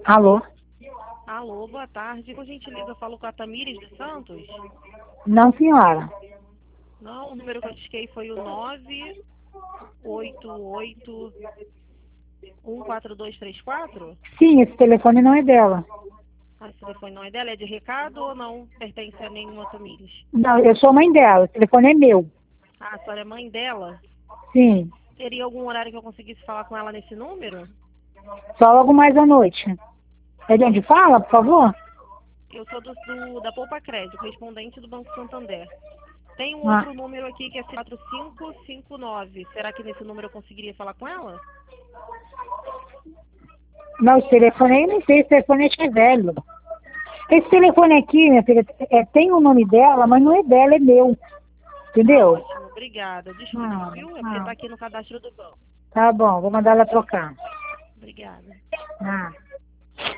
Alô? Alô, boa tarde. Com gentileza, eu falo com a Tamires dos Santos? Não, senhora. Não, o número que eu disquei foi o 988-14234? Sim, esse telefone não é dela. Ah, esse telefone não é dela? É de recado ou não pertence a nenhuma Tamires? Não, eu sou mãe dela. O telefone é meu. Ah, a senhora é mãe dela? Sim. Teria algum horário que eu conseguisse falar com ela nesse número? Só logo mais à noite. É de onde fala, por favor? Eu sou da Poupa Crédito, correspondente do Banco Santander. Tem um Ah, outro número aqui que é 4559. Será que nesse número eu conseguiria falar com ela? não, esse telefone aí, eu nem sei. Esse telefone acho que é velho. Esse telefone aqui, minha filha, tem o nome dela, mas não é dela, é meu. Tá Entendeu? ótimo, obrigada. Desculpe, Ah, viu? É porque ah, tá aqui no cadastro do banco. tá bom, vou mandar ela trocar. Obrigada. Ah.